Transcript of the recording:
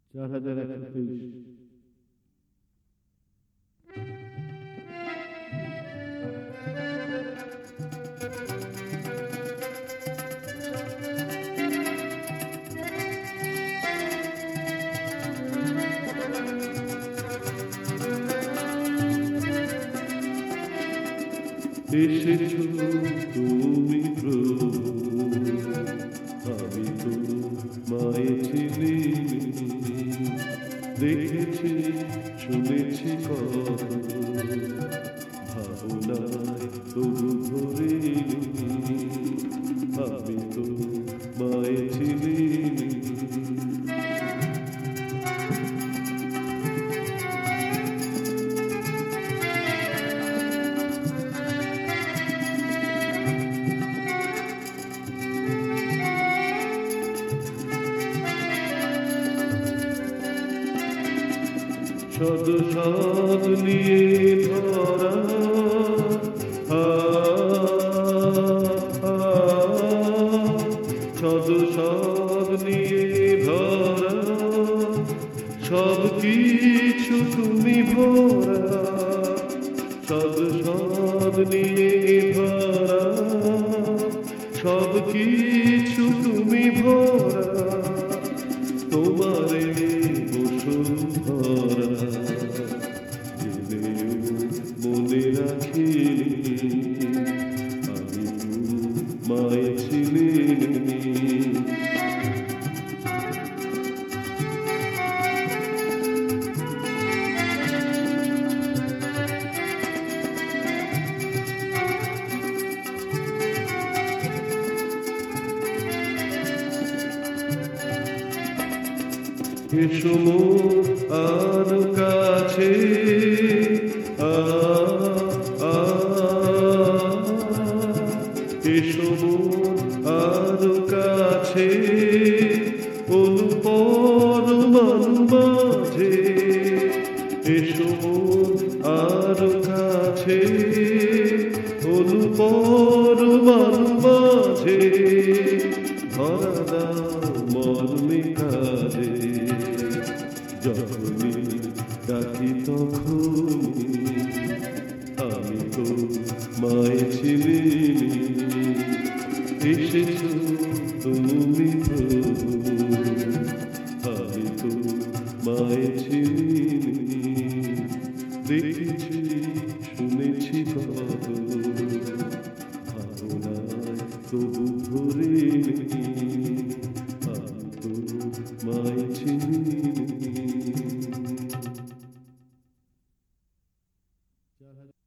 4123। এসেছো তুমি প্রভু, আমি তো মায়ে চিনি, দেখেছি শুনেছি কত ভাবনায় তবু ধরিনি, আমি তো মায়ে চিনি। সদ সদ নিয়ে ধরা সদ সদ নিয়ে ধরা, সব কিছু তুমি ভরা, সদ সদ নিয়ে ধরা, সব কিছু তুমি ভরা, তোমারে বসুন্ধরা জেনেও মনে রাখি, আমি মায়ে চিনি। এসো মোর আরো কাছে, এসো মোর আরো কাছে, অনুপর মান মাঝে, এসো মোর আরো কাছে, অনুপর মান মাঝে, ধরা দাও মর্মে কাজে, যখনই ডাকি তখনই আমি তো মায়ে চিনি। এসেছো তুমি প্রভু, আমি তো মায়ে চিনি, দেখেছি শুনেছি কত ভাবনায় তবু ধরিনি, আমি তো মায়ে চিনি।